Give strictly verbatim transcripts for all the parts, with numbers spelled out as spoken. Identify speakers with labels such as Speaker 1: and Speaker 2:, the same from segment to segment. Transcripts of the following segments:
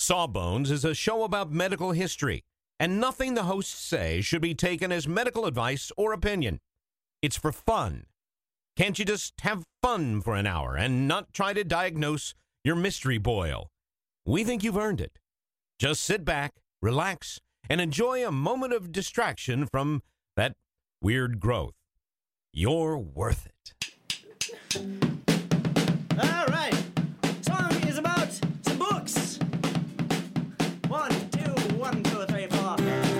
Speaker 1: Sawbones is a show about medical history, and nothing the hosts say should be taken as medical advice or opinion. It's for fun. Can't you just have fun for an hour and not try to diagnose your mystery boil? We think you've earned it. Just sit back, relax, and enjoy a moment of distraction from that weird growth. You're worth it.
Speaker 2: All right. Song is about some books. One, two, one, two, three, four.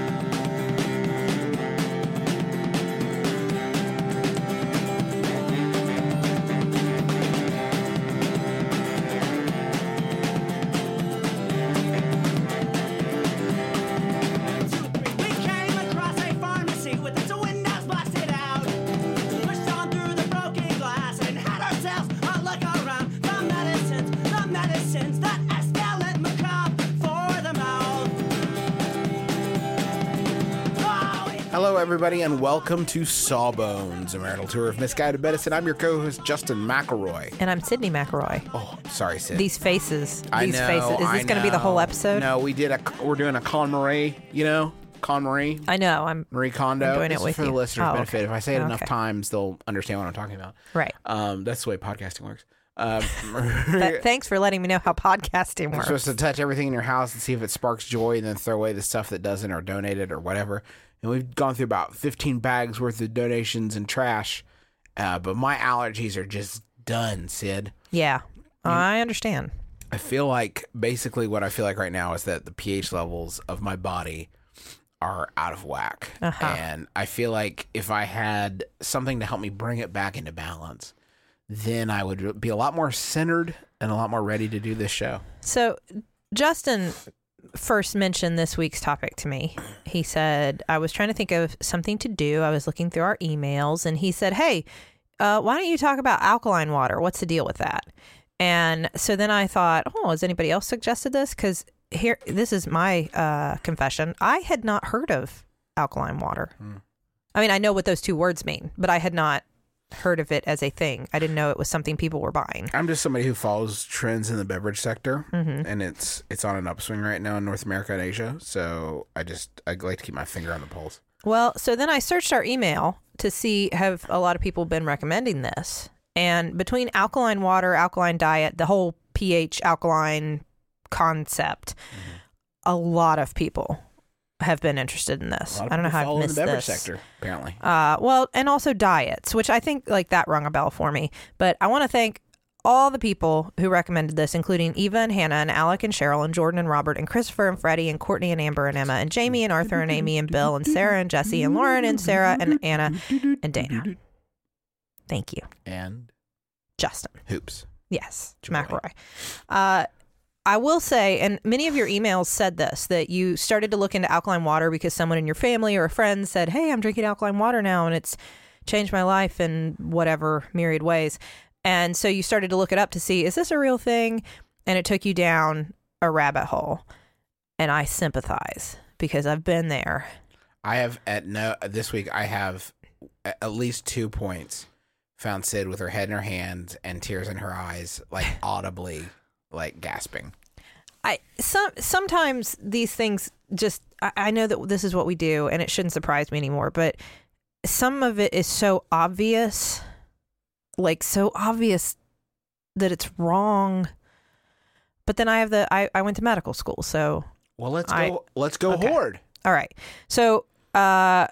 Speaker 3: Hello, everybody, and welcome to Sawbones, a marital tour of misguided medicine. I'm your co-host, Justin McElroy.
Speaker 4: And I'm Sydney McElroy.
Speaker 3: Oh, sorry, Sid.
Speaker 4: These faces.
Speaker 3: I
Speaker 4: These
Speaker 3: know,
Speaker 4: faces. Is
Speaker 3: I
Speaker 4: this going to be the whole
Speaker 3: know.
Speaker 4: episode?
Speaker 3: No, we did a. We're doing a Con Marie. You know, Con Marie.
Speaker 4: I know. I'm
Speaker 3: Marie Kondo.
Speaker 4: I'm doing
Speaker 3: this
Speaker 4: it with
Speaker 3: is for
Speaker 4: you.
Speaker 3: the listeners'
Speaker 4: Oh,
Speaker 3: benefit.
Speaker 4: okay.
Speaker 3: If I say it enough
Speaker 4: Okay.
Speaker 3: times, they'll understand what I'm talking about.
Speaker 4: right.
Speaker 3: Um, that's the way podcasting works. Um,
Speaker 4: But thanks for letting me know how podcasting
Speaker 3: You're
Speaker 4: works.
Speaker 3: supposed to touch everything in your house and see if it sparks joy, and then throw away the stuff that doesn't, or donate it, or whatever. And we've gone through about fifteen bags worth of donations and trash, uh, but my allergies are just done, Sid.
Speaker 4: Yeah, I understand.
Speaker 3: I feel like basically what I feel like right now is that the pH levels of my body are out of whack,
Speaker 4: Uh-huh.
Speaker 3: and I feel like if I had something to help me bring it back into balance, then I would be a lot more centered and a lot more ready to do this show.
Speaker 4: So, Justin first mentioned this week's topic to me. He said, I was trying to think of something to do. I was looking through our emails, and he said, hey, uh, why don't you talk about alkaline water? What's the deal with that? And so then I thought, oh, has anybody else suggested this? Because here, this is my uh, confession. I had not heard of alkaline water.
Speaker 3: Hmm.
Speaker 4: I mean, I know what those two words mean, but I had not heard of it as a thing. I didn't know it was something people were buying.
Speaker 3: I'm just somebody who follows trends in the beverage sector,
Speaker 4: Mm-hmm.
Speaker 3: and it's it's on an upswing right now in North America and Asia. So I just I like to keep my finger on the pulse.
Speaker 4: Well, so then I searched our email to see have a lot of people been recommending this. And between alkaline water, alkaline diet, the whole pH alkaline concept,
Speaker 3: Mm-hmm.
Speaker 4: a lot of people have been interested in this.
Speaker 3: A lot of
Speaker 4: I don't know
Speaker 3: people
Speaker 4: how
Speaker 3: follow
Speaker 4: I've
Speaker 3: in
Speaker 4: missed
Speaker 3: the beverage
Speaker 4: this.
Speaker 3: sector, apparently.
Speaker 4: Uh, well, and also diets, which I think like that rung a bell for me. But I want to thank all the people who recommended this, including Eva and Hannah and Alec and Cheryl and Jordan and Robert and Christopher and Freddie and Courtney and Amber and Emma and Jamie and Arthur and Amy and Bill and Sarah and Jesse and Lauren and Sarah and Anna and Dana. Thank you,
Speaker 3: And
Speaker 4: Justin.
Speaker 3: hoops.
Speaker 4: Yes,
Speaker 3: Joy.
Speaker 4: McElroy. Uh, I will say, and many of your emails said this, that you started to look into alkaline water because someone in your family or a friend said, hey, I'm drinking alkaline water now and it's changed my life in whatever myriad ways. And so you started to look it up to see, is this a real thing? And it took you down a rabbit hole. And I sympathize because I've been there.
Speaker 3: I have at no this week. I have a- at least two points found Sid with her head in her hands and tears in her eyes, like audibly, like gasping.
Speaker 4: I some sometimes these things just I, I know that this is what we do and it shouldn't surprise me anymore, but some of it is so obvious, like so obvious that it's wrong. But then I have the I, I went to medical school, so
Speaker 3: Well, let's
Speaker 4: I-
Speaker 3: go. Let's go
Speaker 4: okay.
Speaker 3: horde.
Speaker 4: all right. So uh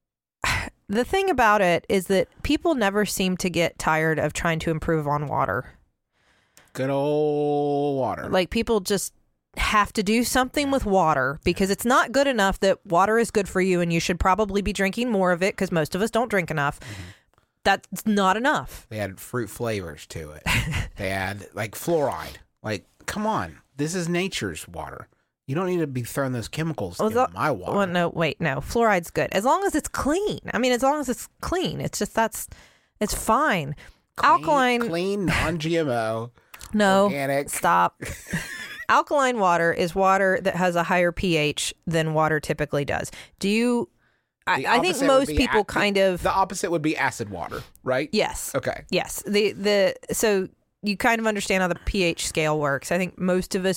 Speaker 4: the thing about it is that people never seem to get tired of trying to improve on water.
Speaker 3: Good old water.
Speaker 4: Like people just have to do something with water because it's not good enough that water is good for you and you should probably be drinking more of it because most of us don't drink enough.
Speaker 3: Mm-hmm.
Speaker 4: That's not enough.
Speaker 3: They add fruit flavors to it. They add like fluoride. Like, come on, this is nature's water. You don't need to be throwing those chemicals
Speaker 4: Well,
Speaker 3: in
Speaker 4: the-
Speaker 3: my water.
Speaker 4: Well, no, wait, no. Fluoride's good as long as it's clean. I mean, as long as it's clean, it's just that's it's fine.
Speaker 3: Clean-
Speaker 4: Alkaline,
Speaker 3: clean, non-G M O,
Speaker 4: no,
Speaker 3: organic.
Speaker 4: stop. Alkaline water is water that has a higher pH than water typically does. Do you? I,
Speaker 3: The
Speaker 4: I think
Speaker 3: opposite would
Speaker 4: most
Speaker 3: be
Speaker 4: people
Speaker 3: a-
Speaker 4: kind
Speaker 3: the,
Speaker 4: of
Speaker 3: The opposite would be acid water, right?
Speaker 4: yes.
Speaker 3: Okay.
Speaker 4: Yes. The the so you kind of understand how the pH scale works. I think most of us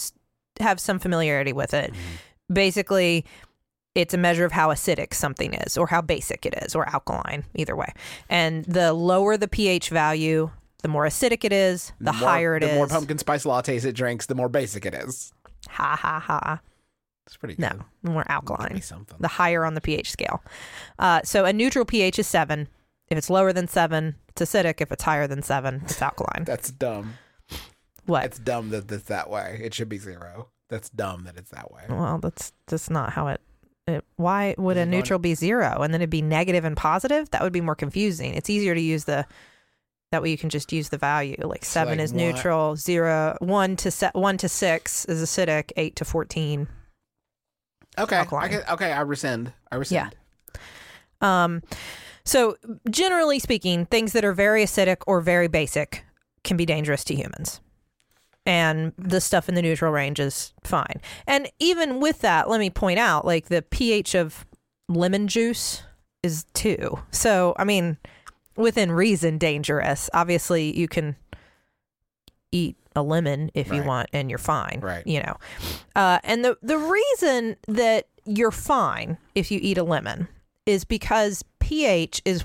Speaker 4: have some familiarity with it. Mm-hmm. Basically, it's a measure of how acidic something is, or how basic it is, or alkaline, either way. And the lower the pH value, the more acidic it is, the, the more, higher it
Speaker 3: the
Speaker 4: is.
Speaker 3: The more pumpkin spice lattes it drinks, the more basic it is.
Speaker 4: Ha, ha, ha.
Speaker 3: It's pretty good.
Speaker 4: No, the more alkaline.
Speaker 3: Something.
Speaker 4: The higher on the pH scale. Uh, so a neutral pH is seven. If it's lower than seven, it's acidic. If it's higher than seven, it's alkaline.
Speaker 3: That's dumb.
Speaker 4: What?
Speaker 3: It's dumb that it's that way. It should be zero. That's dumb that it's that way.
Speaker 4: Well, that's that's not how it... It, why would a neutral be zero and then it'd be negative and positive? That would be more confusing. It's easier to use the, that way you can just use the value. Like seven like is one, neutral, zero, one to se- one to six is acidic, eight to fourteen.
Speaker 3: Okay, I can, okay, I rescind. I rescind.
Speaker 4: Yeah. Um, so generally speaking, things that are very acidic or very basic can be dangerous to humans. And the stuff in the neutral range is fine. And even with that, let me point out, like the pH of lemon juice is two. So, I mean, within reason, dangerous. Obviously, you can eat a lemon if
Speaker 3: right.
Speaker 4: you want and you're fine,
Speaker 3: right?
Speaker 4: You know, uh, and the, the reason that you're fine if you eat a lemon is because pH is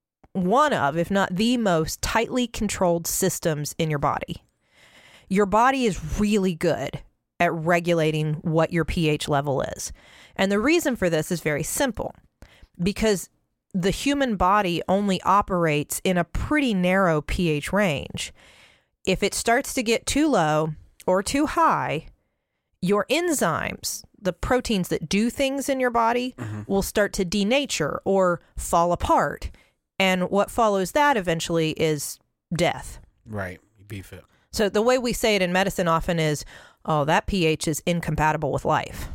Speaker 4: one of, if not the most tightly controlled systems in your body. Your body is really good at regulating what your pH level is. And the reason for this is very simple, because the human body only operates in a pretty narrow pH range. If it starts to get too low or too high, your enzymes, the proteins that do things in your body, mm-hmm. will start to denature or fall apart. And what follows that eventually is death.
Speaker 3: Right. You beef it.
Speaker 4: So the way we say it in medicine often is, oh, that pH is incompatible with life.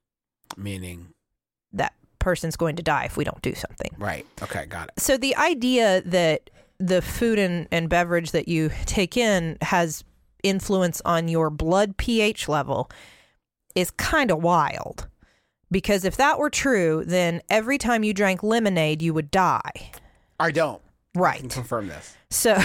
Speaker 3: Meaning?
Speaker 4: That person's going to die if we don't do something.
Speaker 3: Right. Okay, got it.
Speaker 4: So the idea that the food and, and beverage that you take in has influence on your blood pH level is kind of wild. Because if that were true, then every time you drank lemonade, you would die.
Speaker 3: I don't.
Speaker 4: Right.
Speaker 3: I can confirm this.
Speaker 4: So,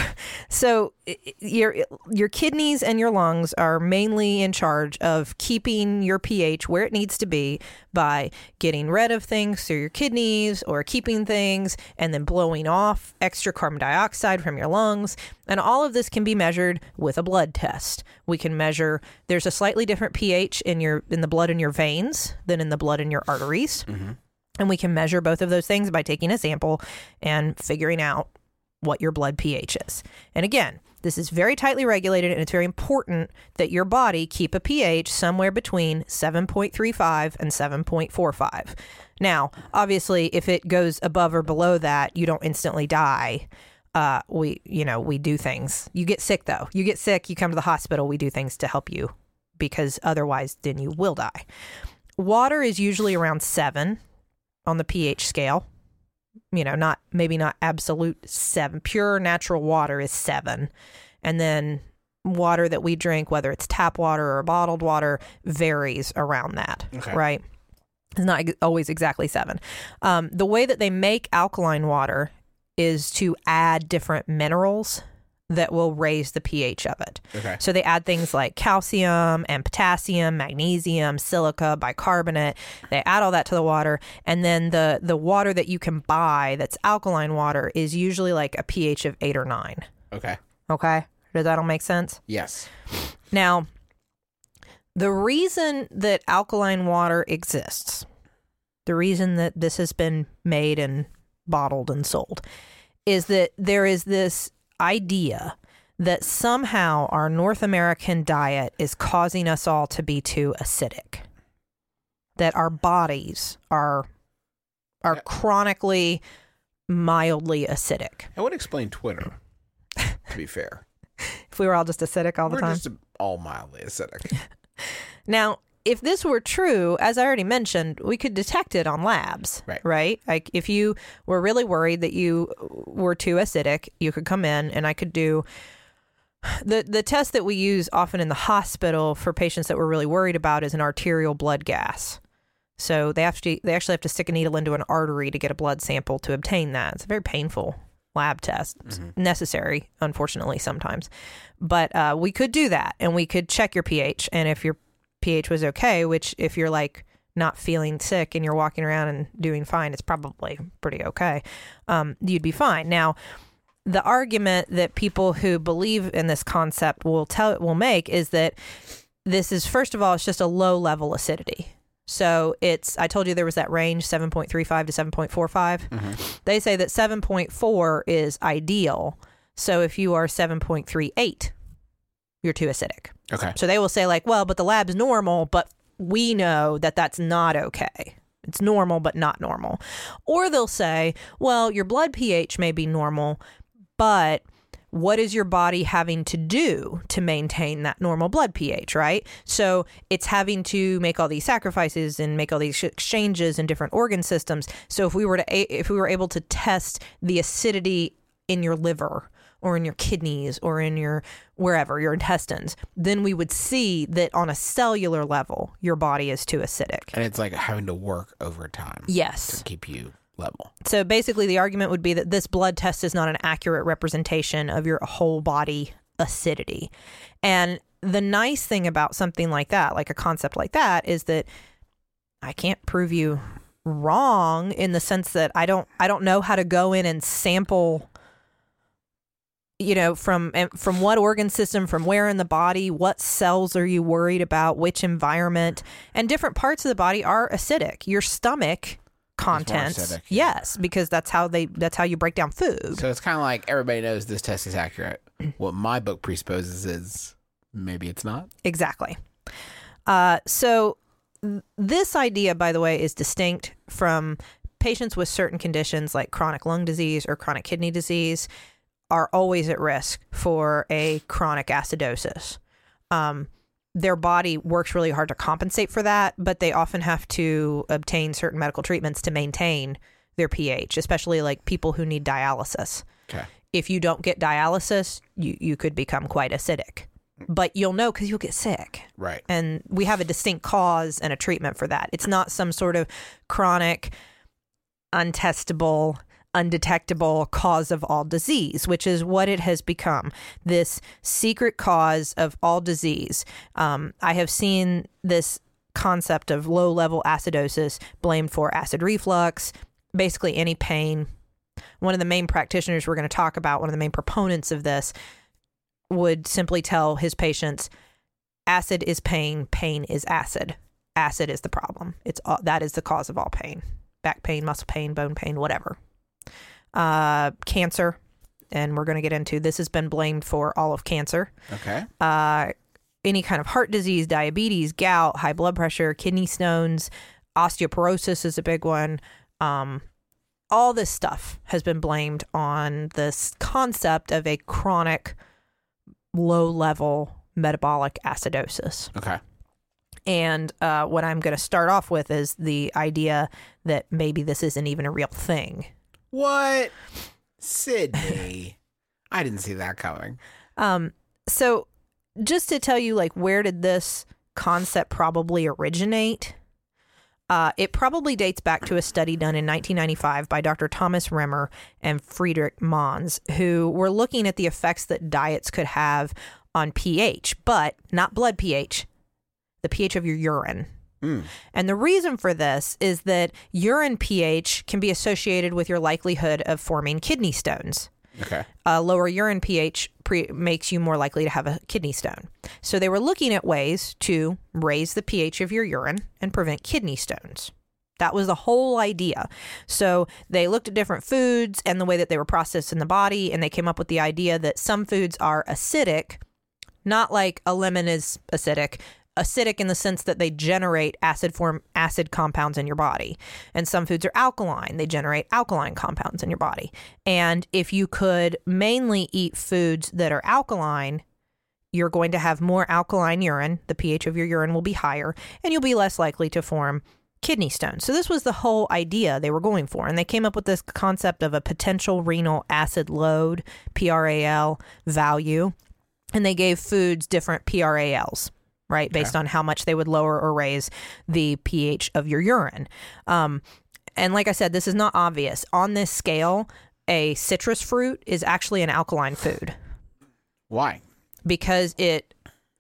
Speaker 4: so your your kidneys and your lungs are mainly in charge of keeping your pH where it needs to be by getting rid of things through your kidneys or keeping things and then blowing off extra carbon dioxide from your lungs. And all of this can be measured with a blood test. We can measure, there's a slightly different pH in your in the blood in your veins than in the blood in your arteries. Mm-hmm. And we can measure both of those things by taking a sample and figuring out what your blood pH is. And again, this is very tightly regulated, and it's very important that your body keep a pH somewhere between seven point three five and seven point four five. Now, obviously, if it goes above or below that, you don't instantly die. Uh, we, you know, we do things. You get sick, though. You get sick, you come to the hospital, we do things to help you, because otherwise, then you will die. Water is usually around seven on the pH scale. You know, not maybe not absolute seven. Pure natural water is seven. And then water that we drink, whether it's tap water or bottled water, varies around that, okay. Right? It's not always exactly seven. Um, the way that they make alkaline water is to add different minerals that will raise the pH of it.
Speaker 3: Okay.
Speaker 4: So they add things like calcium and potassium, magnesium, silica, bicarbonate. They add all that to the water. And then the, the water that you can buy that's alkaline water is usually like a pH of eight or nine.
Speaker 3: Okay.
Speaker 4: Okay. Does that all make sense?
Speaker 3: Yes.
Speaker 4: Now, the reason that alkaline water exists, the reason that this has been made and bottled and sold, is that there is this idea that somehow our North American diet is causing us all to be too acidic, that our bodies are are yeah. chronically mildly acidic.
Speaker 3: I would explain Twitter, to be fair.
Speaker 4: If we were all just acidic all the
Speaker 3: we're
Speaker 4: time.
Speaker 3: We're just all mildly acidic.
Speaker 4: Now, if this were true, as I already mentioned, we could detect it on labs,
Speaker 3: right?
Speaker 4: Right? Like if you were really worried that you were too acidic, you could come in and I could do the the test that we use often in the hospital for patients that we're really worried about is an arterial blood gas. So they have to they actually have to stick a needle into an artery to get a blood sample to obtain that. It's a very painful lab test. It's mm-hmm. necessary, unfortunately, sometimes. But uh, we could do that and we could check your pH. And if your pH was okay, which if you're like not feeling sick and you're walking around and doing fine, it's probably pretty okay. Um, you'd be fine. Now, the argument that people who believe in this concept will tell will make is that this is, first of all, it's just a low level acidity. So it's, I told you there was that range, seven point three five to seven point four five. Mm-hmm. They say that seven point four is ideal. So if you are seven point three eight, you're too acidic.
Speaker 3: Okay.
Speaker 4: So they will say like, well, but the lab's normal, but we know that that's not okay. It's normal, but not normal. Or they'll say, well, your blood pH may be normal, but what is your body having to do to maintain that normal blood pH, right? So it's having to make all these sacrifices and make all these exchanges in different organ systems. So if we were to, if we were able to test the acidity in your liver or in your kidneys or in your wherever, your intestines, then we would see that on a cellular level, your body is too acidic.
Speaker 3: And it's like having to work overtime.
Speaker 4: Yes.
Speaker 3: To keep you level.
Speaker 4: So basically the argument would be that this blood test is not an accurate representation of your whole body acidity. And the nice thing about something like that, like a concept like that, is that I can't prove you wrong in the sense that I don't I don't know how to go in and sample, you know, from from what organ system, from where in the body, what cells are you worried about, which environment, and different parts of the body are acidic. Your stomach contents,
Speaker 3: acidic, yeah.
Speaker 4: Yes, because that's how they that's how you break down food.
Speaker 3: So it's kind of like everybody knows this test is accurate. What my book presupposes is maybe it's not.
Speaker 4: Exactly. Uh, so th- this idea, by the way, is distinct from patients with certain conditions like chronic lung disease or chronic kidney disease are always at risk for a chronic acidosis. Um, their body works really hard to compensate for that, but they often have to obtain certain medical treatments to maintain their pH, especially like people who need dialysis.
Speaker 3: Okay.
Speaker 4: If you don't get dialysis, you, you could become quite acidic, but you'll know because you'll get sick.
Speaker 3: Right.
Speaker 4: And we have a distinct cause and a treatment for that. It's not some sort of chronic, untestable, undetectable cause of all disease, which is what it has become, this secret cause of all disease. Um, I have seen this concept of low-level acidosis blamed for acid reflux, basically any pain. One of the main practitioners we're going to talk about, one of the main proponents of this, would simply tell his patients, acid is pain, pain is acid. Acid is the problem. It's all, that is the cause of all pain. Back pain, muscle pain, bone pain, whatever. Uh, cancer, and we're going to get into this, has been blamed for all of cancer.
Speaker 3: Okay.
Speaker 4: Uh, any kind of heart disease, diabetes, gout, high blood pressure, kidney stones, osteoporosis is a big one. Um, all this stuff has been blamed on this concept of a chronic low-level metabolic acidosis.
Speaker 3: Okay.
Speaker 4: And uh, what I'm going to start off with is the idea that maybe this isn't even a real thing.
Speaker 3: What? Sydney. I didn't see that coming.
Speaker 4: Um, so just to tell you, like, where did this concept probably originate? Uh, it probably dates back to a study done in nineteen ninety-five by Doctor Thomas Remmer and Friedrich Mons, who were looking at the effects that diets could have on pH, but not blood pH, the pH of your urine. Mm. And the reason for this is that urine pH can be associated with your likelihood of forming kidney stones.
Speaker 3: Okay.
Speaker 4: Uh, lower urine pH pre- makes you more likely to have a kidney stone. So they were looking at ways to raise the pH of your urine and prevent kidney stones. That was the whole idea. So they looked at different foods and the way that they were processed in the body, and they came up with the idea that some foods are acidic, not like a lemon is acidic, acidic in the sense that they generate acid form acid compounds in your body. And some foods are alkaline. They generate alkaline compounds in your body. And if you could mainly eat foods that are alkaline, you're going to have more alkaline urine. The pH of your urine will be higher, and you'll be less likely to form kidney stones. So this was the whole idea they were going for. And they came up with this concept of a potential renal acid load, P R A L, value. And they gave foods different P R A Ls. Right, based okay. on how much they would lower or raise the pH of your urine. Um, and like I said, this is not obvious. On this scale, a citrus fruit is actually an alkaline food.
Speaker 3: Why?
Speaker 4: Because it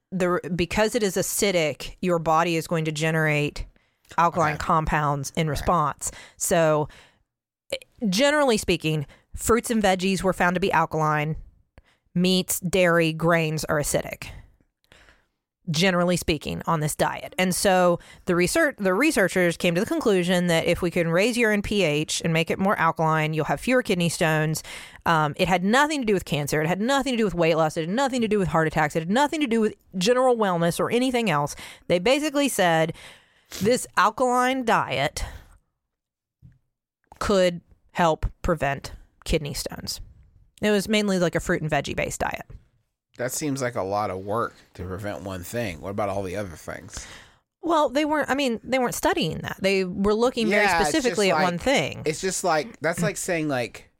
Speaker 4: the because it is acidic, your body is going to generate alkaline
Speaker 3: Okay.
Speaker 4: compounds in response. So, generally speaking, fruits and veggies were found to be alkaline. Meats, dairy, grains are acidic. Generally speaking, on this diet. And so the research the researchers came to the conclusion that if we can raise urine pH and make it more alkaline, you'll have fewer kidney stones. Um, it had nothing to do with cancer. It had nothing to do with weight loss. It had nothing to do with heart attacks. It had nothing to do with general wellness or anything else. They basically said this alkaline diet could help prevent kidney stones. It was mainly like a fruit and veggie based diet.
Speaker 3: That seems like a lot of work to prevent one thing. What about all the other things?
Speaker 4: Well, they weren't, I mean, they weren't studying that. They were looking
Speaker 3: Yeah,
Speaker 4: very
Speaker 3: it's
Speaker 4: specifically
Speaker 3: just
Speaker 4: at
Speaker 3: like-
Speaker 4: one thing.
Speaker 3: It's just like, that's like saying, like,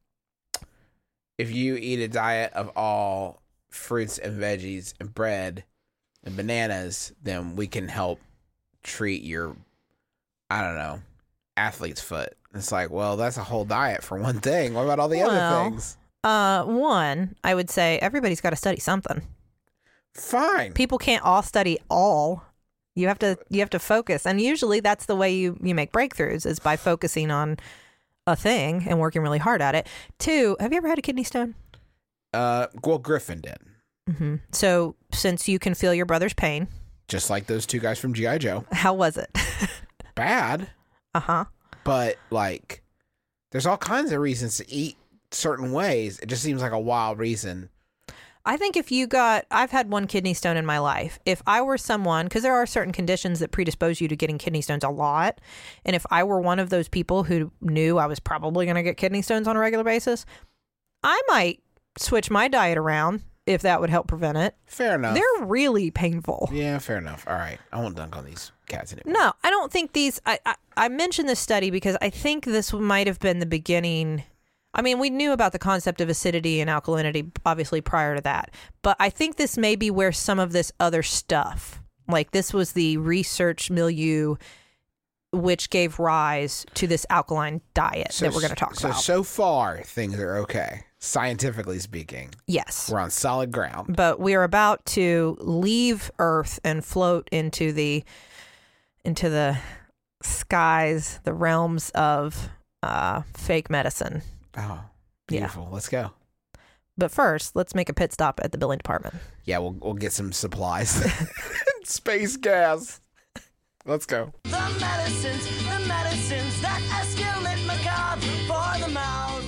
Speaker 3: if you eat a diet of all fruits and veggies and bread and bananas, then we can help treat your, I don't know, athlete's foot. It's like, well, that's a whole diet for one thing. What about all the
Speaker 4: Well,
Speaker 3: other things?
Speaker 4: Uh, one, I would say everybody's got to study something.
Speaker 3: Fine.
Speaker 4: People can't all study all. You have to you have to focus, and usually that's the way you you make breakthroughs is by focusing on a thing and working really hard at it. Two, have you ever had a kidney stone?
Speaker 3: Uh, well, Griffin did.
Speaker 4: Mm-hmm. So since you can feel your brother's pain,
Speaker 3: Just like those two guys from G I. Joe.
Speaker 4: how was it?
Speaker 3: Bad,
Speaker 4: uh huh.
Speaker 3: but like, there's all kinds of reasons to eat certain ways. It just seems like a wild reason.
Speaker 4: I think if you got, I've had one kidney stone in my life. If I were someone, because there are certain conditions that predispose you to getting kidney stones a lot. And if I were one of those people who knew I was probably going to get kidney stones on a regular basis, I might switch my diet around if that would help prevent it.
Speaker 3: Fair enough.
Speaker 4: They're really painful.
Speaker 3: Yeah, fair enough. All right. I won't dunk on these cats anymore.
Speaker 4: No, I don't think these, I, I, I mentioned this study because I think this might have been the beginning. I mean, we knew about the concept of acidity and alkalinity, obviously, prior to that. But I think this may be where some of this other stuff, like this was the research milieu which gave rise to this alkaline diet that we're going to talk
Speaker 3: so,
Speaker 4: about.
Speaker 3: So far, things are okay. Scientifically speaking,
Speaker 4: Yes.
Speaker 3: we're on solid ground.
Speaker 4: But we are about to leave Earth and float into the into the skies, the realms of uh, fake medicine.
Speaker 3: Oh, beautiful. Let's go.
Speaker 4: But first, let's make a pit stop at the billing department.
Speaker 3: Yeah, we'll we'll get some supplies. Space gas. Let's go.
Speaker 2: The medicines, the medicines that escalate macabre for the mouth.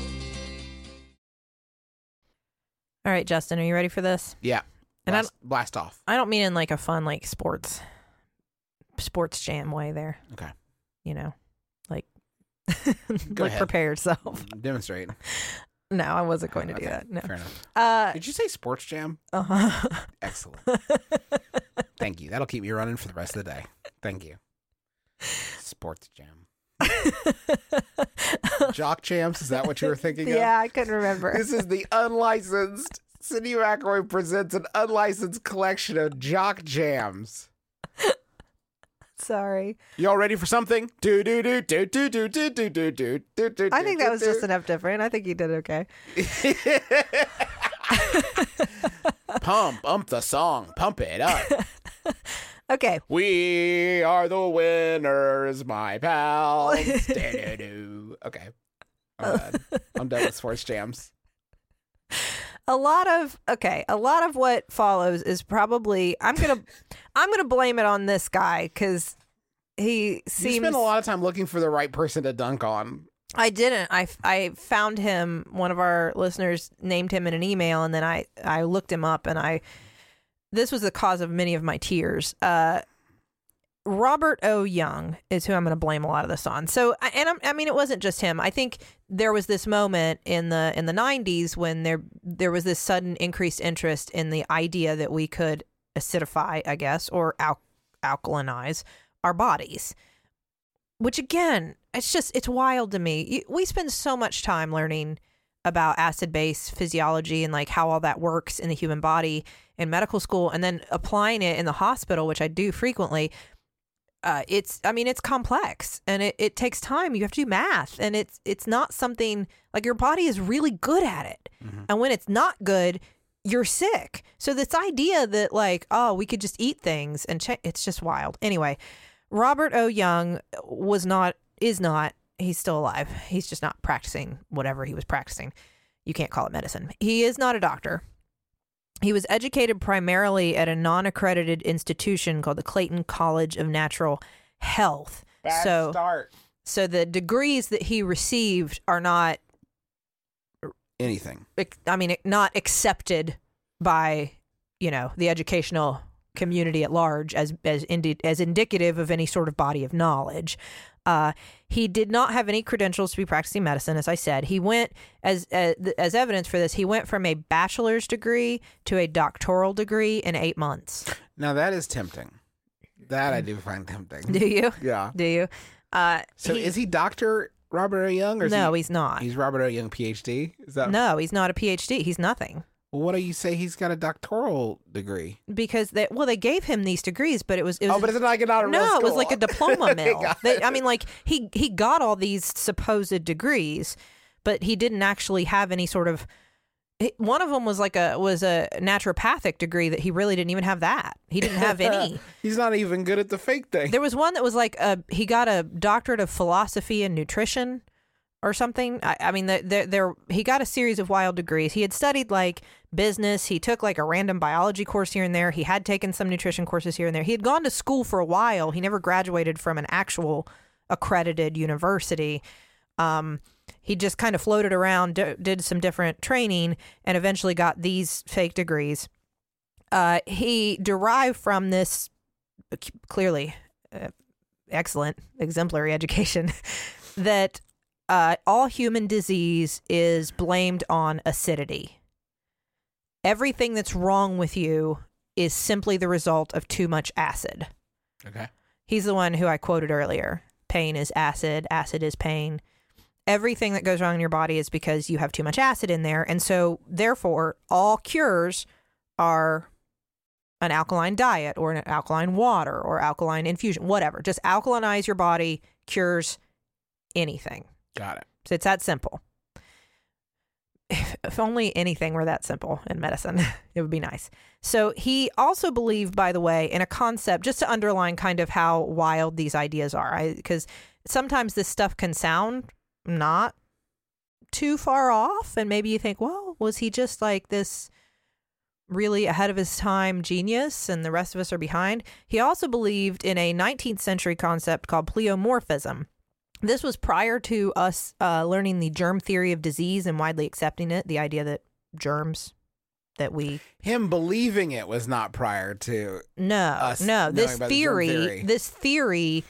Speaker 4: All right, Justin, are you ready for this?
Speaker 3: Yeah.
Speaker 4: And I
Speaker 3: Blast, blast off.
Speaker 4: I don't mean in like a fun like sports sports jam way there.
Speaker 3: Okay.
Speaker 4: You know, like
Speaker 3: Go
Speaker 4: like
Speaker 3: ahead.
Speaker 4: prepare yourself.
Speaker 3: Demonstrate.
Speaker 4: No, I wasn't going to do
Speaker 3: Okay,
Speaker 4: that. No.
Speaker 3: Fair enough.
Speaker 4: Uh,
Speaker 3: Did you say sports jam?
Speaker 4: uh-huh.
Speaker 3: Excellent. Thank you. That'll keep me running for the rest of the day. Thank you. Sports jam. Jock champs, is that what you were thinking of?
Speaker 4: Yeah, I couldn't remember.
Speaker 3: This is the unlicensed. Cindy McElroy presents an unlicensed collection of jock jams.
Speaker 4: Sorry.
Speaker 3: Y'all ready for something? Do do do do do do do do do do do do.
Speaker 4: I think that was just enough different. I think you did okay.
Speaker 3: Pump, pump the song, pump it up.
Speaker 4: Okay.
Speaker 3: We are the winners, my pals. Do-do-do. Okay, I'm done. I'm done with sports jams.
Speaker 4: A lot of okay, a lot of what follows is probably I'm gonna I'm gonna blame it on this guy because he
Speaker 3: You
Speaker 4: seems.
Speaker 3: spend a lot of time looking for the right person to dunk on.
Speaker 4: I didn't. I, I found him. One of our listeners named him in an email, and then I I looked him up, and I this was the cause of many of my tears. Uh, Robert O. Young is who I'm going to blame a lot of this on. So, and I'm, I mean, it wasn't just him. I think there was this moment in the in the nineties when there there was this sudden increased interest in the idea that we could acidify, I guess, or al- alkalinize our bodies. Which again, it's just it's wild to me. We spend so much time learning about acid-base physiology and like how all that works in the human body in medical school, and then applying it in the hospital, which I do frequently. Uh, it's, I mean, it's complex and it, it takes time. You have to do math, and it's, it's not something like your body is really good at it.
Speaker 3: Mm-hmm.
Speaker 4: And when it's not good, you're sick. So this idea that like, oh, we could just eat things and ch- it's just wild. Anyway, Robert O. Young was not, is not, he's still alive. He's just not practicing whatever he was practicing. You can't call it medicine. He is not a doctor. He was educated primarily at a non-accredited institution called the Clayton College of Natural Health.
Speaker 3: Bad
Speaker 4: so,
Speaker 3: start.
Speaker 4: So the degrees that he received are not,
Speaker 3: Anything.
Speaker 4: I mean, not accepted by, you know, the educational community at large as as indi- as indicative of any sort of body of knowledge. Uh, he did not have any credentials to be practicing medicine, as I said. He went, as, as as evidence for this, he went from a bachelor's degree to a doctoral degree in eight months.
Speaker 3: Now that is tempting. That I do find tempting.
Speaker 4: Do you?
Speaker 3: Yeah.
Speaker 4: Do you? Uh,
Speaker 3: So
Speaker 4: he-
Speaker 3: is he Doctor Robert O. Young? Or is
Speaker 4: no,
Speaker 3: he,
Speaker 4: he's not.
Speaker 3: He's Robert O. Young, P H D? Is that
Speaker 4: No, he's not a P H D. He's nothing.
Speaker 3: Well, what do you say he's got a doctoral degree?
Speaker 4: Because they, well, they gave him these degrees, but it was, it was
Speaker 3: Oh, but it's not not a real
Speaker 4: no, it was
Speaker 3: school.
Speaker 4: like a diploma mill.
Speaker 3: Got
Speaker 4: They,
Speaker 3: it.
Speaker 4: I mean, like he he got all these supposed degrees, but he didn't actually have any sort of. One of them was like a was a naturopathic degree that he really didn't even have that. He didn't have any.
Speaker 3: He's not even good at the fake thing.
Speaker 4: There was one that was like a he got a doctorate of philosophy and nutrition or something. I, I mean, there there he got a series of wild degrees. He had studied like business. He took like a random biology course here and there. He had taken some nutrition courses here and there. He had gone to school for a while. He never graduated from an actual accredited university. Um, he just kind of floated around, d- did some different training, and eventually got these fake degrees. Uh, he derived from this uh, clearly uh, excellent, exemplary education that uh, all human disease is blamed on acidity. Everything that's wrong with you is simply the result of too much acid.
Speaker 3: Okay.
Speaker 4: He's the one who I quoted earlier. Pain is acid, acid is pain. Everything that goes wrong in your body is because you have too much acid in there. And so, therefore, all cures are an alkaline diet or an alkaline water or alkaline infusion, whatever. Just alkalinize your body, cures anything.
Speaker 3: Got it.
Speaker 4: So it's that simple. If, if only anything were that simple in medicine, it would be nice. So he also believed, by the way, in a concept, just to underline kind of how wild these ideas are, because sometimes this stuff can sound not too far off, and maybe you think, well, was he just like this really ahead of his time genius and the rest of us are behind? He also believed in a nineteenth century concept called pleomorphism. This was prior to us uh, learning the germ theory of disease and widely accepting it, the idea that germs that we
Speaker 3: Him believing it was not prior to
Speaker 4: no
Speaker 3: us
Speaker 4: no
Speaker 3: knowing
Speaker 4: this
Speaker 3: about the germ
Speaker 4: theory,
Speaker 3: theory.
Speaker 4: this theory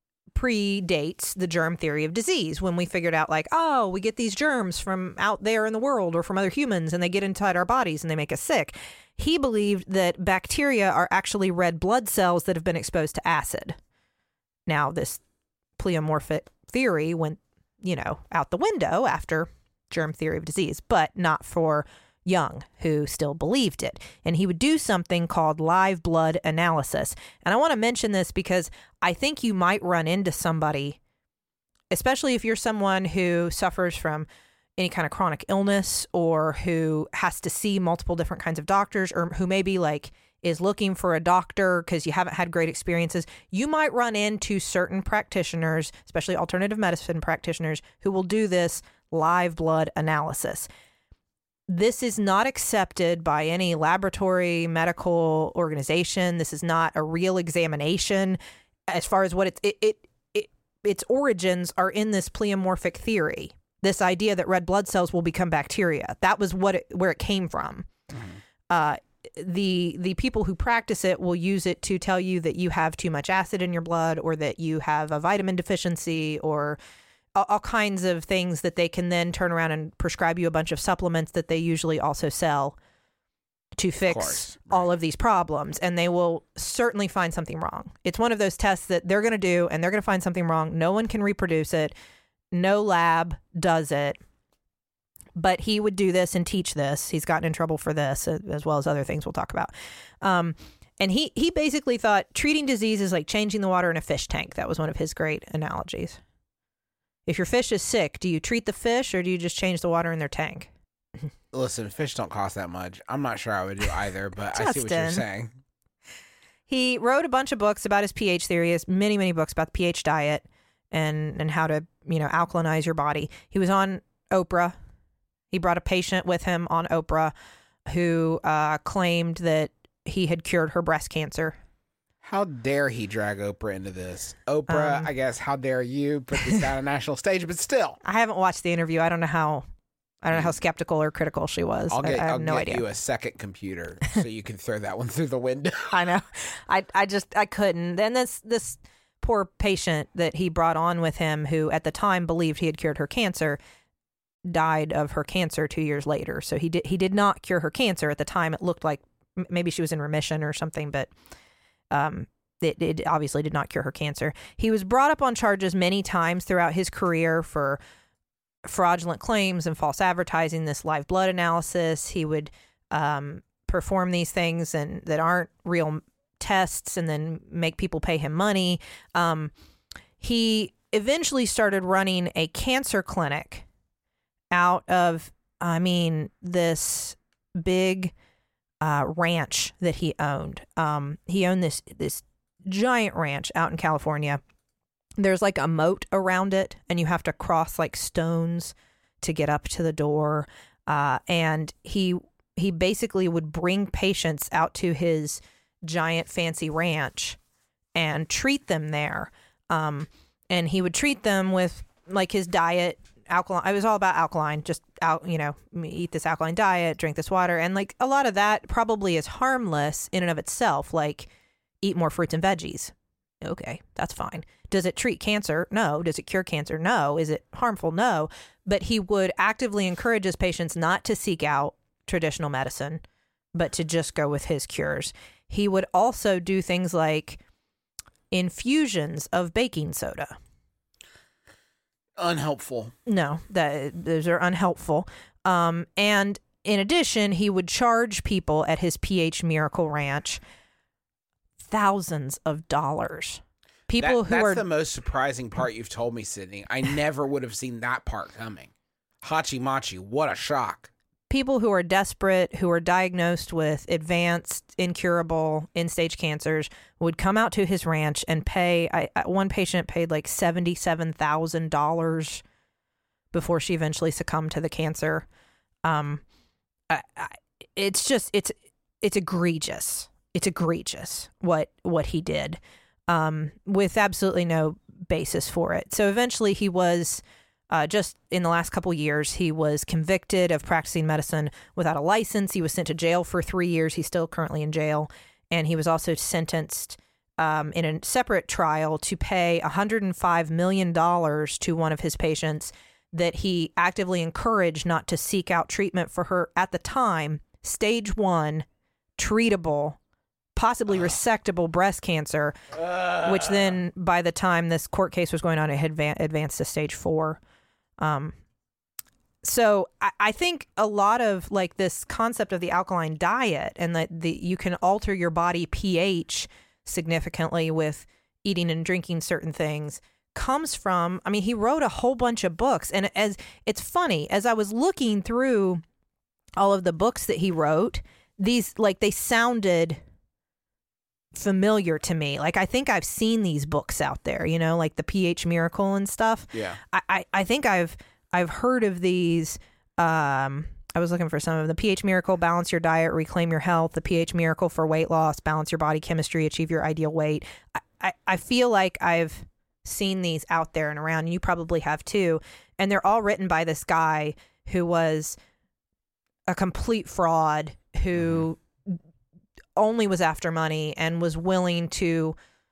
Speaker 4: predates the germ theory of disease, when we figured out like, oh, we get these germs from out there in the world or from other humans and they get inside our bodies and they make us sick. He believed that bacteria are actually red blood cells that have been exposed to acid. Now, this pleomorphic theory went, you know, out the window after germ theory of disease, but not for Young, who still believed it. And he would do something called live blood analysis. And I want to mention this because I think you might run into somebody, especially if you're someone who suffers from any kind of chronic illness or who has to see multiple different kinds of doctors, or who maybe like is looking for a doctor because you haven't had great experiences. You might run into certain practitioners, especially alternative medicine practitioners, who will do this live blood analysis. This is not accepted by any laboratory medical organization. This is not a real examination. As far as what it's, it, it, it, its origins are in this pleomorphic theory, this idea that red blood cells will become bacteria. That was what it, where it came from. Mm-hmm. Uh, the the people who practice it will use it to tell you that you have too much acid in your blood, or that you have a vitamin deficiency, or all, all kinds of things that they can then turn around and prescribe you a bunch of supplements that they usually also sell to fix
Speaker 3: course, right.
Speaker 4: all of these problems. And they will certainly find something wrong. It's one of those tests that they're going to do and they're going to find something wrong. No one can reproduce it. No lab does it. But he would do this and teach this. He's gotten in trouble for this, as well as other things we'll talk about. Um, and he, he basically thought treating disease is like changing the water in a fish tank. That was one of his great analogies. If your fish is sick, do you treat the fish or do you just change the water in their tank?
Speaker 3: Listen, fish don't cost that much. I'm not sure I would do either, but I see what you're
Speaker 4: Justin.
Speaker 3: saying.
Speaker 4: He wrote a bunch of books about his pH theory, has many, many books about the pH diet and, and how to, you know, alkalinize your body. He was on Oprah. He brought a patient with him on Oprah who uh, claimed that he had cured her breast cancer.
Speaker 3: How dare he drag Oprah into this? Oprah,
Speaker 4: Um,
Speaker 3: I guess, how dare you put this down on a national stage, but still.
Speaker 4: I haven't watched the interview. I don't know how I don't know how skeptical or critical she was.
Speaker 3: I'll get,
Speaker 4: I, I have
Speaker 3: I'll
Speaker 4: no
Speaker 3: get
Speaker 4: idea.
Speaker 3: you a second computer so you can throw that one through the window.
Speaker 4: I know. I I just I couldn't. Then this this poor patient that he brought on with him, who at the time believed he had cured her cancer, died of her cancer two years later. So he did he did not cure her cancer at the time. It looked like m- maybe she was in remission or something, but um, it, it obviously did not cure her cancer. He was brought up on charges many times throughout his career for fraudulent claims and false advertising, this live blood analysis. He would um, perform these things and that aren't real tests and then make people pay him money. Um, he eventually started running a cancer clinic out of, I mean, this big uh, ranch that he owned. Um, he owned this this giant ranch out in California. There's like a moat around it, and you have to cross like stones to get up to the door. Uh, and he he basically would bring patients out to his giant fancy ranch and treat them there. Um, and he would treat them with like his diet, alkaline. I was all about alkaline, just out, you know, eat this alkaline diet, drink this water. And like a lot of that probably is harmless in and of itself, like eat more fruits and veggies. Okay, that's fine. Does it treat cancer? No. Does it cure cancer? No. Is it harmful? No. But he would actively encourage his patients not to seek out traditional medicine, but to just go with his cures. He would also do things like infusions of baking soda.
Speaker 3: Unhelpful.
Speaker 4: No, that those are unhelpful. Um, and in addition, he would charge people at his pH Miracle Ranch thousands of dollars. People
Speaker 3: That-
Speaker 4: who
Speaker 3: that's
Speaker 4: are
Speaker 3: the most surprising part you've told me, Sydney. I never would have seen that part coming. Hachi Machi, what a shock.
Speaker 4: people who are desperate, who are diagnosed with advanced, incurable, end-stage cancers, would come out to his ranch and pay. I, I- one patient paid like seventy-seven thousand dollars before she eventually succumbed to the cancer. Um, I, I, it's just it's it's egregious. It's egregious what what he did, um, with absolutely no basis for it. So eventually, he was. Uh, just in the last couple years, he was convicted of practicing medicine without a license. He was sent to jail for three years. He's still currently in jail. And he was also sentenced um, in a separate trial to pay one hundred five million dollars to one of his patients that he actively encouraged not to seek out treatment for her at the time, stage one, treatable, possibly resectable breast cancer, which then by the time this court case was going on, it had advan- advanced to stage four. Um, so I, I think a lot of like this concept of the alkaline diet and that the you can alter your body pH significantly with eating and drinking certain things comes from, I mean, he wrote a whole bunch of books. And as it's funny, as I was looking through all of the books that he wrote, these like they sounded familiar to me. Like, I think I've seen these books out there, you know, like the pH Miracle and stuff.
Speaker 3: Yeah.
Speaker 4: I, I, I think I've I've heard of these. Um, I was looking for some of the pH Miracle, Balance Your Diet, Reclaim Your Health, the pH Miracle for Weight Loss, Balance Your Body Chemistry, Achieve Your Ideal Weight. I, I, I feel like I've seen these out there and around, and you probably have too. And they're all written by this guy who was a complete fraud who only was after money and was willing to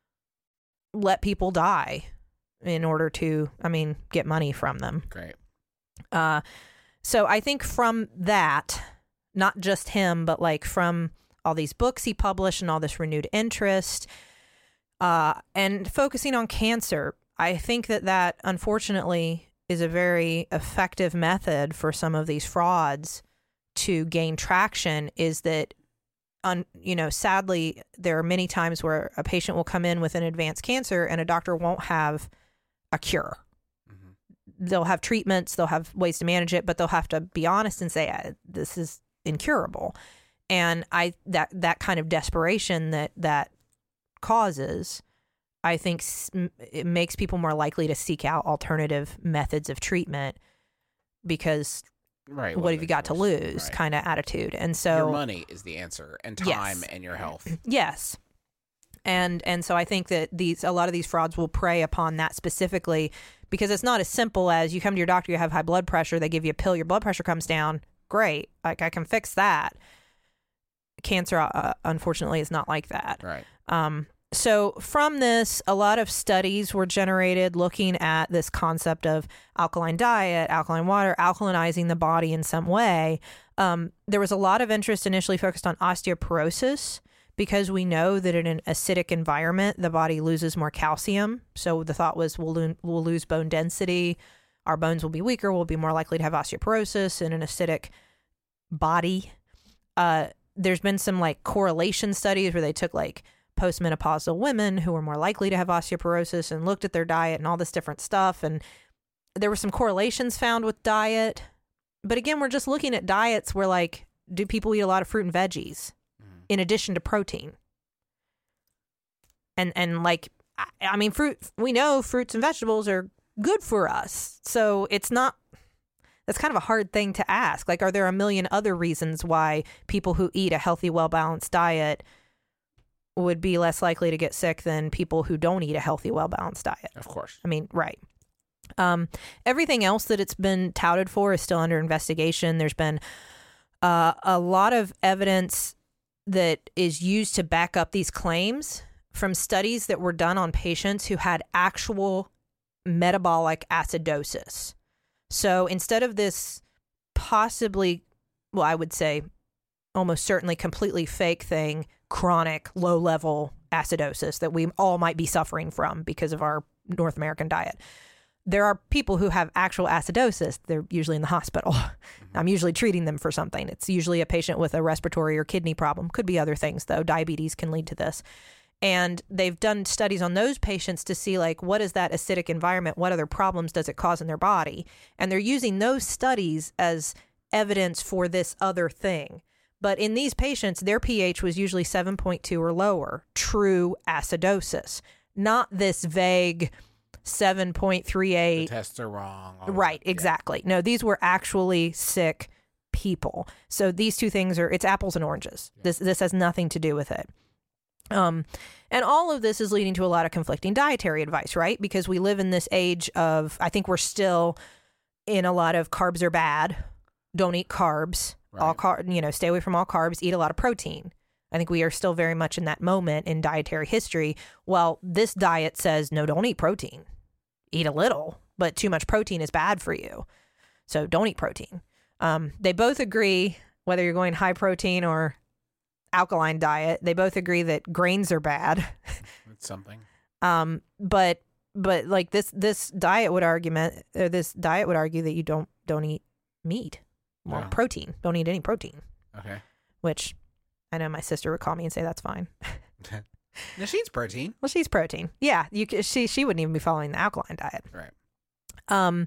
Speaker 4: let people die in order to, I mean, get money from them.
Speaker 3: Great.
Speaker 4: Uh, so I think from that, not just him, but like from all these books he published and all this renewed interest, uh, and focusing on cancer, I think that that unfortunately is a very effective method for some of these frauds to gain traction. Is that On, you know, sadly, there are many times where a patient will come in with an advanced cancer and a doctor won't have a cure. Mm-hmm. they'll have treatments, they'll have ways to manage it, but they'll have to be honest and say, uh, this is incurable. And I that that kind of desperation that that causes, I think s- it makes people more likely to seek out alternative methods of treatment because
Speaker 3: Right.
Speaker 4: what have you got to lose
Speaker 3: right.
Speaker 4: kind of attitude. And so
Speaker 3: your money is the answer, and time
Speaker 4: Yes.
Speaker 3: and your health.
Speaker 4: yes. And and so I think that these a lot of these frauds will prey upon that specifically because it's not as simple as you come to your doctor, you have high blood pressure, they give you a pill, your blood pressure comes down. Great. Like I can fix that. Cancer, uh, unfortunately, is not like that.
Speaker 3: Right.
Speaker 4: Um, so from this, a lot of studies were generated looking at this concept of alkaline diet, alkaline water, alkalinizing the body in some way. Um, there was a lot of interest initially focused on osteoporosis because we know that in an acidic environment, the body loses more calcium. So the thought was we'll, lo- we'll lose bone density. Our bones will be weaker. We'll be more likely to have osteoporosis in an acidic body. Uh, there's been some like correlation studies where they took like postmenopausal women who were more likely to have osteoporosis and looked at their diet and all this different stuff. And there were some correlations found with diet. But again, we're just looking at diets where like, do people eat a lot of fruit and veggies mm. in addition to protein? And, and like, I, I mean, fruit, we know fruits and vegetables are good for us. So it's not, that's kind of a hard thing to ask. Like, are there a million other reasons why people who eat a healthy, well-balanced diet would be less likely to get sick than people who don't eat a healthy, well-balanced diet?
Speaker 3: Of course.
Speaker 4: I mean, right. Um, everything else that it's been touted for is still under investigation. There's been uh, a lot of evidence that is used to back up these claims from studies that were done on patients who had actual metabolic acidosis. So instead of this possibly, well, I would say almost certainly completely fake thing, chronic low-level acidosis that we all might be suffering from because of our North American diet. There are people who have actual acidosis. They're usually in the hospital. Mm-hmm. I'm usually treating them for something. It's usually a patient with a respiratory or kidney problem. Could be other things, though. Diabetes can lead to this. And they've done studies on those patients to see, like, what is that acidic environment? What other problems does it cause in their body? And they're using those studies as evidence for this other thing. But in these patients, their pH was usually seven point two or lower, true acidosis, not this vague seven point three eight.
Speaker 3: The tests are wrong.
Speaker 4: Right,
Speaker 3: that,
Speaker 4: exactly. Yeah. No, these were actually sick people. So these two things are, it's apples and oranges. Yeah. This this has nothing to do with it. Um, and all of this is leading to a lot of conflicting dietary advice, right? Because we live in this age of, I think we're still in a lot of carbs are bad. Don't eat carbs. Right. All car, you know, stay away from all carbs. Eat a lot of protein. I think we are still very much in that moment in dietary history. Well, this diet says, no, don't eat protein. Eat a little, but too much protein is bad for you. So don't eat protein. Um, they both agree, whether you're going high protein or alkaline diet, they both agree that grains are bad.
Speaker 3: That's something. Um,
Speaker 4: but but like this this diet would argument or this diet would argue that you don't don't eat meat, more
Speaker 3: Yeah.
Speaker 4: protein. Don't eat any protein.
Speaker 3: Okay.
Speaker 4: Which I know my sister would call me and say that's fine.
Speaker 3: No, she eats protein.
Speaker 4: Well, she's protein. Yeah, you c- she she wouldn't even be following the alkaline diet.
Speaker 3: Right.
Speaker 4: Um.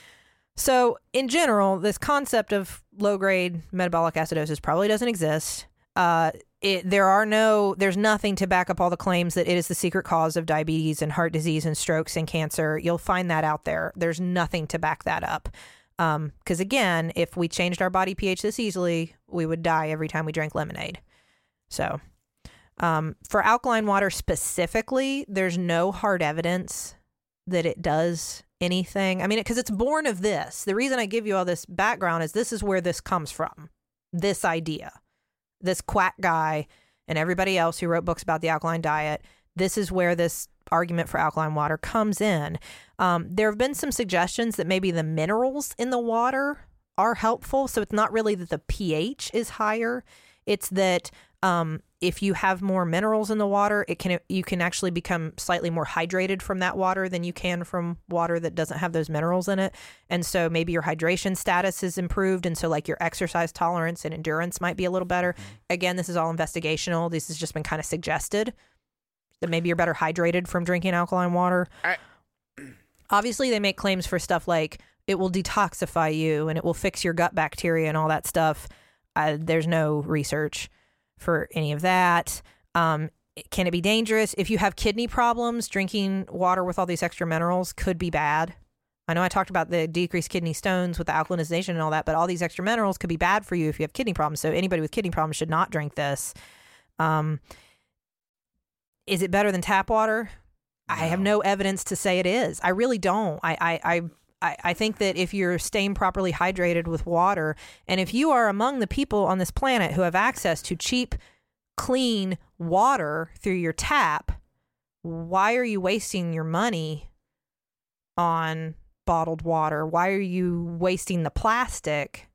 Speaker 4: So in general, this concept of low grade metabolic acidosis probably doesn't exist. Uh, it, there are no, there's nothing to back up all the claims that it is the secret cause of diabetes and heart disease and strokes and cancer. You'll find that out there. There's nothing to back that up. Um, because again, if we changed our body pH this easily, we would die every time we drank lemonade. So, um, for alkaline water specifically, there's no hard evidence that it does anything. I mean, because it's born of this. The reason I give you all this background is this is where this comes from. This idea. This quack guy and everybody else who wrote books about the alkaline diet, this is where this argument for alkaline water comes in. Um, there have been some suggestions that maybe the minerals in the water are helpful. So it's not really that the pH is higher. It's that um, if you have more minerals in the water, it can you can actually become slightly more hydrated from that water than you can from water that doesn't have those minerals in it. And so maybe your hydration status is improved. And so like your exercise tolerance and endurance might be a little better. Mm-hmm. Again, this is all investigational. This has just been kind of suggested that maybe you're better hydrated from drinking alkaline water.
Speaker 3: I-
Speaker 4: Obviously, they make claims for stuff like it will detoxify you and it will fix your gut bacteria and all that stuff. Uh, there's no research for any of that. Um, can it be dangerous? If you have kidney problems, drinking water with all these extra minerals could be bad. I know I talked about the decreased kidney stones with the alkalinization and all that, but all these extra minerals could be bad for you if you have kidney problems. So anybody with kidney problems should not drink this. Um, is it better than tap water? No. I have no evidence to say it is. I really don't. I, I, I, I think that if you're staying properly hydrated with water, and if you are among the people on this planet who have access to cheap, clean water through your tap, why are you wasting your money on bottled water? Why are you wasting the plastic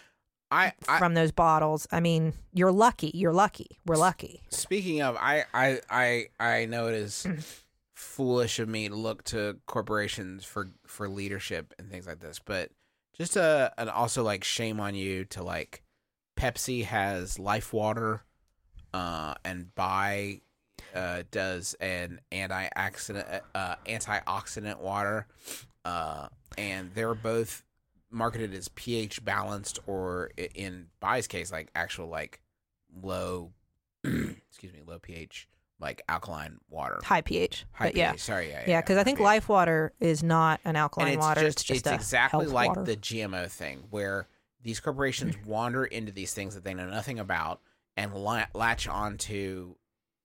Speaker 3: I, I
Speaker 4: from those bottles? I mean, you're lucky. You're lucky. We're lucky.
Speaker 3: Speaking of, I I I, I know it is foolish of me to look to corporations for, for leadership and things like this, but just uh and also like shame on you to like Pepsi has Life Water, uh, and Bai uh does an anti-accident uh antioxidant water. Uh, and they're both marketed as pH balanced, or in Bai's case, like actual like low, excuse me, low pH, like alkaline water,
Speaker 4: High pH.
Speaker 3: high
Speaker 4: but yeah.
Speaker 3: pH. Sorry, yeah,
Speaker 4: Yeah, because
Speaker 3: yeah,
Speaker 4: I think
Speaker 3: pH.
Speaker 4: Life Water is not an alkaline
Speaker 3: and it's
Speaker 4: water.
Speaker 3: Just,
Speaker 4: it's just
Speaker 3: it's
Speaker 4: a
Speaker 3: exactly
Speaker 4: health
Speaker 3: like
Speaker 4: water.
Speaker 3: the G M O thing, where these corporations wander into these things that they know nothing about and la- latch onto.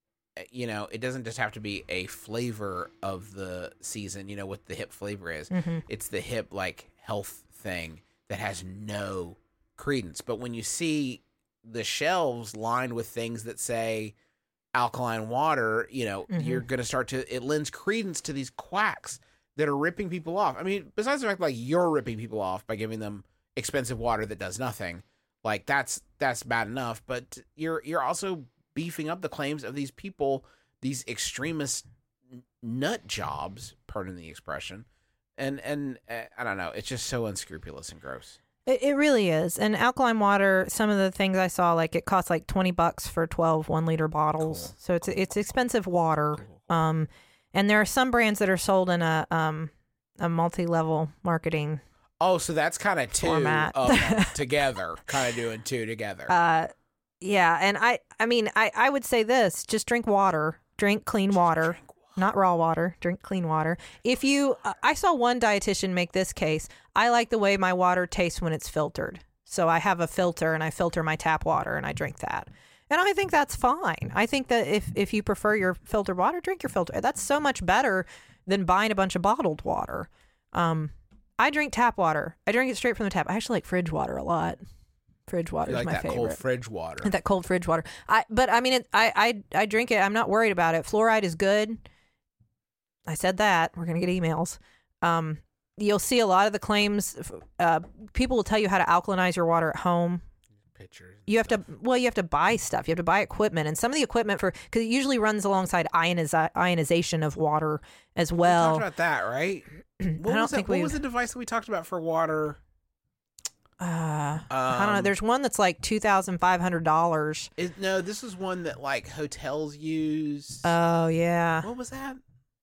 Speaker 3: You know, it doesn't just have to be a flavor of the season, you know, what the hip flavor is.
Speaker 4: Mm-hmm.
Speaker 3: It's the hip, like, health thing that has no credence. But when you see the shelves lined with things that say alkaline water, you know,
Speaker 4: Mm-hmm.
Speaker 3: you're going to start to, it lends credence to these quacks that are ripping people off. I mean, besides the fact, like, you're ripping people off by giving them expensive water that does nothing, like, that's that's bad enough. But you're you're also beefing up the claims of these people, these extremist nut jobs, pardon the expression, and and uh, I don't know, it's just so unscrupulous and gross.
Speaker 4: It, it really is. And alkaline water, some of the things I saw, like it costs like twenty bucks for twelve one liter bottles.
Speaker 3: Cool.
Speaker 4: So it's it's expensive water.
Speaker 3: Cool, cool.
Speaker 4: Um, and there are some brands that are sold in a um a multi level marketing.
Speaker 3: Oh, so that's kind of two
Speaker 4: Format.
Speaker 3: of them together, kind of doing two together.
Speaker 4: Uh, yeah, and I I mean I I would say this: just drink water, drink clean water.
Speaker 3: Drink water.
Speaker 4: Not raw water, drink clean water. If you, uh, I saw one dietitian make this case. I like the way my water tastes when it's filtered. So I have a filter and I filter my tap water and I drink that. And I think that's fine. I think that if, if you prefer your filtered water, drink your filter. That's so much better than buying a bunch of bottled water. Um, I drink tap water. I drink it straight from the tap. I actually like fridge water a lot. Fridge water
Speaker 3: You
Speaker 4: is
Speaker 3: like
Speaker 4: my
Speaker 3: that
Speaker 4: favorite.
Speaker 3: cold fridge water.
Speaker 4: That cold fridge water. I but I mean, it, I I I drink it. I'm not worried about it. Fluoride is good. I said that. We're gonna get emails. Um, you'll see a lot of the claims. Uh, people will tell you how to alkalinize your water at home.
Speaker 3: Pictures. and
Speaker 4: You have
Speaker 3: stuff.
Speaker 4: to well, you have to buy stuff. You have to buy equipment, and some of the equipment for because it usually runs alongside ioniz- ionization of water as
Speaker 3: We
Speaker 4: well.
Speaker 3: talked about that, right? What
Speaker 4: I don't
Speaker 3: was that,
Speaker 4: think
Speaker 3: What
Speaker 4: we.
Speaker 3: was the device that we talked about for water?
Speaker 4: Uh, I don't know.
Speaker 3: Um,
Speaker 4: There's one that's like two thousand five hundred dollars.
Speaker 3: Is, no, this is one that like hotels use.
Speaker 4: Oh yeah.
Speaker 3: what was that?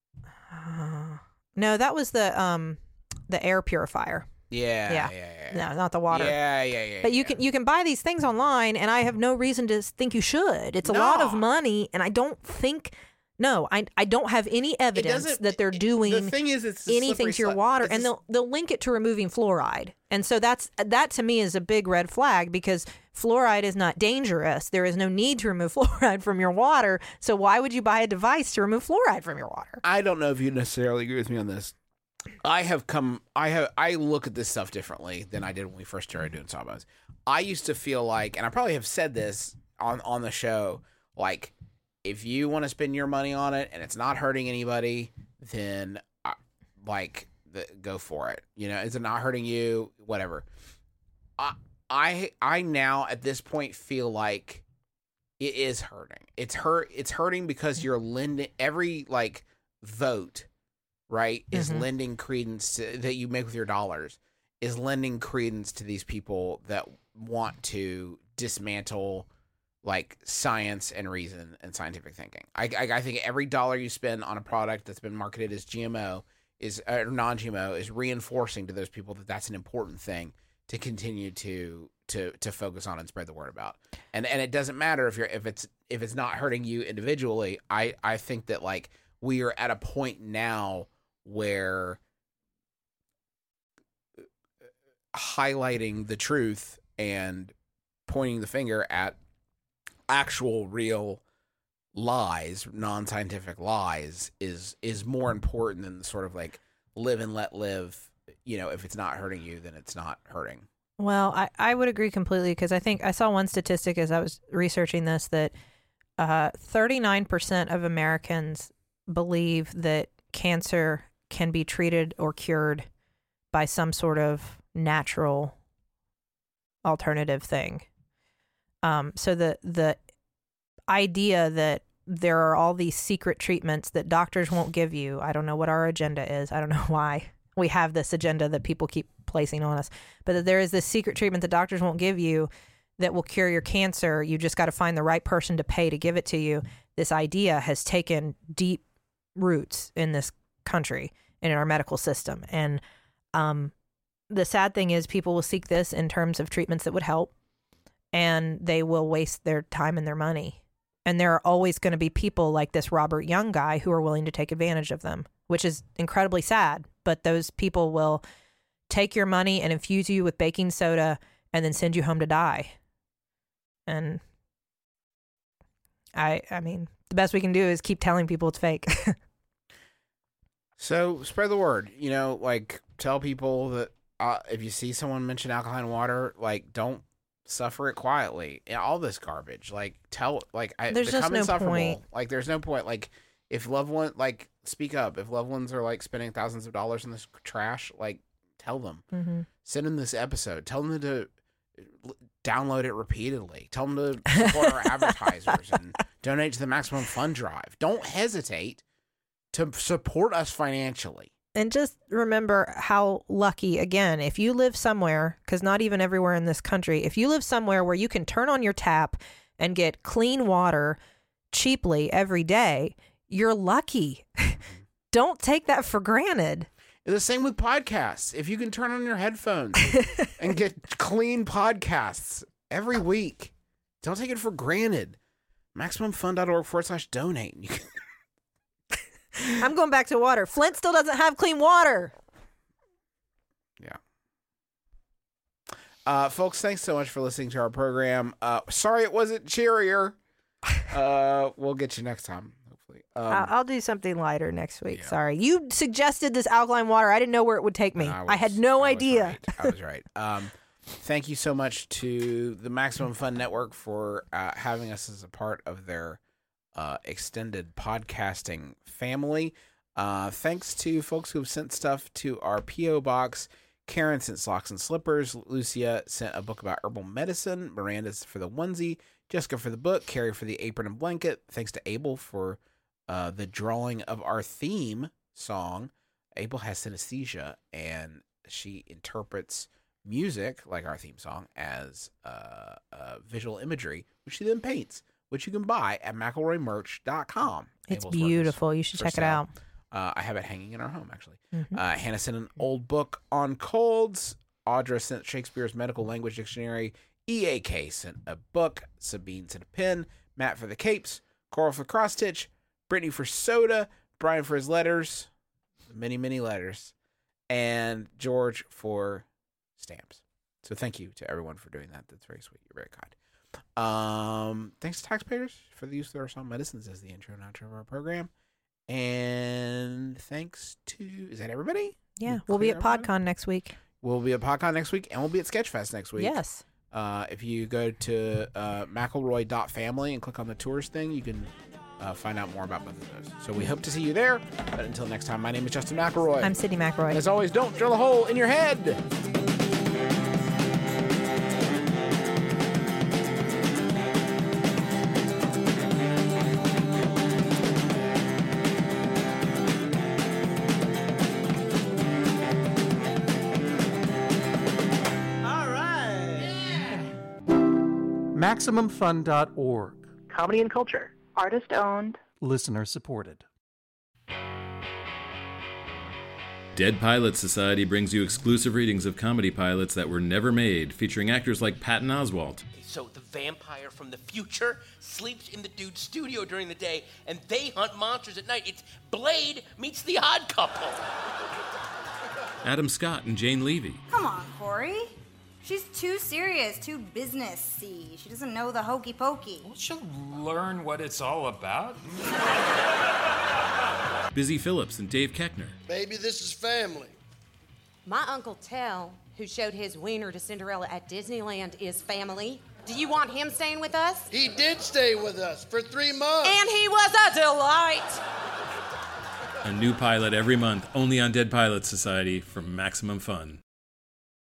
Speaker 4: Uh, no, that was the um the air purifier.
Speaker 3: Yeah,
Speaker 4: Yeah.
Speaker 3: yeah, yeah.
Speaker 4: No, not the water.
Speaker 3: Yeah, yeah, yeah.
Speaker 4: But you
Speaker 3: yeah.
Speaker 4: can you can buy these things online, and I have no reason to think you should. It's a lot of
Speaker 3: No.
Speaker 4: money, and I don't think. No, I I don't have any
Speaker 3: It
Speaker 4: evidence
Speaker 3: doesn't-
Speaker 4: that they're
Speaker 3: it-
Speaker 4: doing
Speaker 3: The thing is, it's a
Speaker 4: anything
Speaker 3: slippery
Speaker 4: to your
Speaker 3: slope.
Speaker 4: water,
Speaker 3: It's
Speaker 4: and
Speaker 3: a-
Speaker 4: they'll they'll link it to removing fluoride, and so that's that to me is a big red flag because fluoride is not dangerous. There is no need to remove fluoride from your water. So why would you buy a device to remove fluoride from your water?
Speaker 3: I don't know if you necessarily agree with me on this. I have come. I have. I look at this stuff differently than I did when we first started doing Sawbones. I used to feel like, and I probably have said this on on the show, like if you want to spend your money on it and it's not hurting anybody, then uh, like the, go for it. You know, is it not hurting you? Whatever. I I I now at this point feel like it is hurting. It's hurt. It's hurting because you're lending every like vote, right, is
Speaker 4: Mhm.
Speaker 3: lending credence to, that you make with your dollars is lending credence to these people that want to dismantle like science and reason and scientific thinking. I, I, I think every dollar you spend on a product that's been marketed as G M O is uh, non-G M O is reinforcing to those people that that's an important thing to continue to to to focus on and spread the word about. And and it doesn't matter if you're if it's if it's not hurting you individually. I I think that like we are at a point now where highlighting the truth and pointing the finger at actual real lies, non-scientific lies is is more important than the sort of like live and let live. You know, if it's not hurting you, then it's not hurting.
Speaker 4: Well, I, I would agree completely because I think I saw one statistic as I was researching this that uh, thirty-nine percent of Americans believe that cancer can be treated or cured by some sort of natural alternative thing. Um, so the the idea that there are all these secret treatments that doctors won't give you, I don't know what our agenda is. I don't know why we have this agenda that people keep placing on us, but that there is this secret treatment that doctors won't give you that will cure your cancer. You just got to find the right person to pay to give it to you. This idea has taken deep roots in this country and in our medical system. And um, the sad thing is people will seek this in terms of treatments that would help, and they will waste their time and their money. And there are always going to be people like this Robert Young guy who are willing to take advantage of them, which is incredibly sad. But those people will take your money and infuse you with baking soda and then send you home to die. And I, I mean, the best we can do is keep telling people it's fake.
Speaker 3: So spread the word, you know, like tell people that uh, if you see someone mention alkaline water, like don't suffer it quietly. Yeah, all this garbage, like tell, like I,
Speaker 4: there's just no
Speaker 3: insufferable.
Speaker 4: point.
Speaker 3: Like there's no point. Like if loved one, like speak up. If loved ones are like spending thousands of dollars in this trash, like tell them.
Speaker 4: Mm-hmm.
Speaker 3: Send them this episode. Tell them to download it repeatedly. Tell them to support our advertisers and donate to the Maximum Fund Drive. Don't hesitate to support us financially.
Speaker 4: And just remember how lucky, again, if you live somewhere, because not even everywhere in this country, if you live somewhere where you can turn on your tap and get clean water cheaply every day, you're lucky. Don't take that for granted.
Speaker 3: It's the same with podcasts. If you can turn on your headphones and get clean podcasts every week, don't take it for granted. MaximumFund.org forward slash donate. You can
Speaker 4: I'm going back to water. Flint still doesn't have clean water.
Speaker 3: Yeah. Uh, folks, thanks so much for listening to our program. Uh, sorry it wasn't cheerier. Uh, we'll get you next time, hopefully. Um,
Speaker 4: I'll, I'll do something lighter next week.
Speaker 3: yeah.
Speaker 4: Sorry. You suggested this alkaline water. I didn't know where it would take me.
Speaker 3: I, was,
Speaker 4: I had no
Speaker 3: I
Speaker 4: idea.
Speaker 3: Was right. I was right. Um, thank you so much to the Maximum Fun Network for uh, having us as a part of their Uh, extended podcasting family. Uh, thanks to folks who have sent stuff to our P O box. Karen sent socks and slippers. Lucia sent a book about herbal medicine. Miranda's for the onesie. Jessica for the book. Carrie for the apron and blanket. Thanks to Abel for uh, the drawing of our theme song. Abel has synesthesia, and she interprets music, like our theme song, as uh, uh, visual imagery, which she then paints, which you can buy at McElroy Merch dot com.
Speaker 4: It's beautiful. You should check it out.
Speaker 3: Uh, I have it hanging in our home, actually.
Speaker 4: Mm-hmm.
Speaker 3: Uh, Hannah sent an old book on colds. Audra sent Shakespeare's Medical Language Dictionary. E A K sent a book. Sabine sent a pen. Matt for the capes. Coral for cross stitch. Brittany for soda. Brian for his letters. Many, many letters. And George for stamps. So thank you to everyone for doing that. That's very sweet. You're very kind. Um, thanks to taxpayers for the use of our song Medicines as the intro and outro of our program. And thanks to, is that everybody?
Speaker 4: Yeah,
Speaker 3: You
Speaker 4: we'll be
Speaker 3: clear
Speaker 4: at
Speaker 3: everybody?
Speaker 4: PodCon next week.
Speaker 3: We'll be at PodCon next week, and we'll be at Sketchfest next week.
Speaker 4: Yes.
Speaker 3: Uh, if you go to uh, McElroy dot family and click on the tours thing, you can uh, find out more about both of those. So we hope to see you there. But until next time, my name is Justin McElroy.
Speaker 4: I'm Sydney McElroy.
Speaker 3: And as always, don't drill a hole in your head.
Speaker 2: All right.
Speaker 5: Maximum Fun dot org.
Speaker 6: Comedy and culture.
Speaker 7: Artist owned.
Speaker 5: Listener supported.
Speaker 6: Dead Pilot Society brings you exclusive readings of comedy pilots that were never made, featuring actors like Patton Oswalt.
Speaker 7: So the vampire from the future sleeps in the dude's studio during the day, and they hunt monsters at night. It's Blade meets The Odd Couple.
Speaker 6: Adam Scott and Jane Levy.
Speaker 8: Come on, Corey. She's too serious, too business-y. She doesn't know the hokey pokey.
Speaker 9: Well, she'll learn what it's all about.
Speaker 6: Busy Phillips and Dave Keckner.
Speaker 10: Baby, this is family.
Speaker 11: My Uncle Tell, who showed his wiener to Cinderella at Disneyland, is family. Do you want him staying with us?
Speaker 10: He did stay with us for three months.
Speaker 11: And he was a delight.
Speaker 6: A new pilot every month, only on Dead Pilot Society from Maximum Fun.